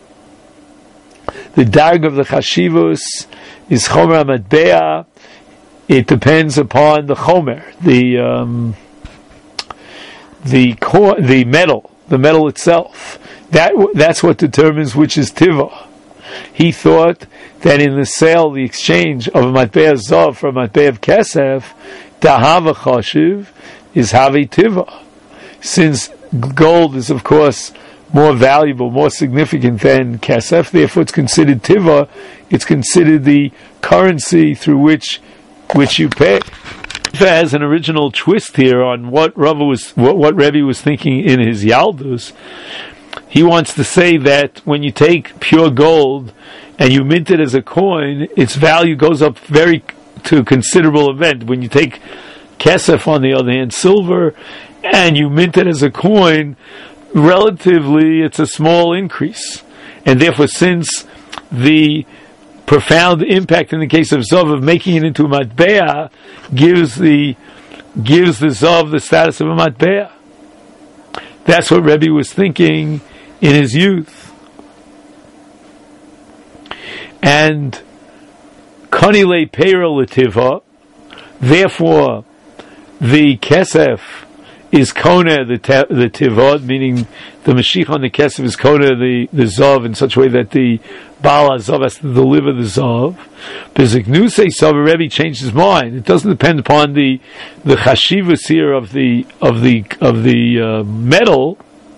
the darg of the chashivus is chomer matbea. It depends upon the chomer, the um, the core, the metal, the metal itself. That that's what determines which is tiva. He thought that in the sale, the exchange of a matbea zav for a matbea of kesef, dahava chashiv is havi tiva. Since gold is, of course, more valuable, more significant than kesef, therefore it's considered tiva. It's considered the currency through which which you pay. It has an original twist here on what Rava was, what, what Rebbe was thinking in his Yaldus. He wants to say that when you take pure gold and you mint it as a coin, its value goes up very to a considerable event. When you take kesef, on the other hand, silver, and you mint it as a coin, relatively it's a small increase. And therefore, since the profound impact in the case of Zav of making it into a matbea gives the gives the Zav the status of a matbea. That's what Rebbe was thinking in his youth. And Kanile Peira Lativa, therefore the Kesef is Kona the te- the Tivod, meaning the Mashiach on the Kesef is Kona the, the Zav in such a way that the Baal HaZav has to deliver the Zav. Beziknusei Zav, Rebbe changed his mind. It doesn't depend upon the the chashivas here of the of the of the uh, metal,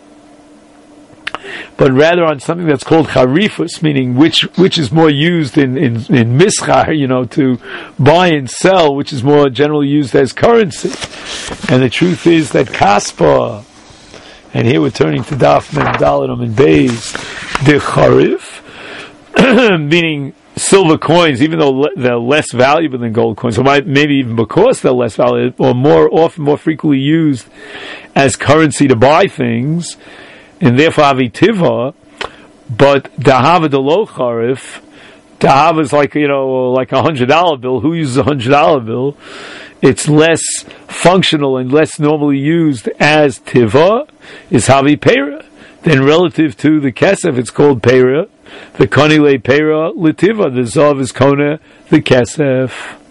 but rather on something that's called charifus, meaning which which is more used in in, in mischar, you know, to buy and sell, which is more generally used as currency. And the truth is that kaspa, and here we're turning to Daf Mem Dalet and Beis, the charif, meaning silver coins, even though le- they're less valuable than gold coins, or might, maybe even because they're less valuable, or more often, more frequently used as currency to buy things, and therefore avitiva, but dahava de lo charif, dahava is like, you know, like a hundred dollar bill. Who uses a hundred dollar bill? It's less functional and less normally used as tiva, is havi peira. Then relative to the kesef, it's called peira. The konile peira litiva, the zav is kona, the kesef.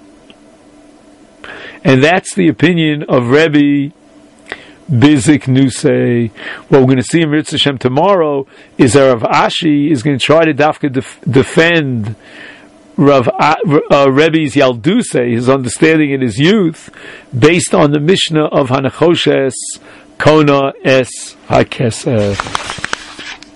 And that's the opinion of Rebbe Bizik Nusei. What we're going to see in Mitzvah Hashem tomorrow is that Rav Ashi is going to try to dafka def- defend Rav uh, Rebbe's Yalduse, his understanding in his youth, based on the Mishnah of Hanachoshes Kona Es HaKesef.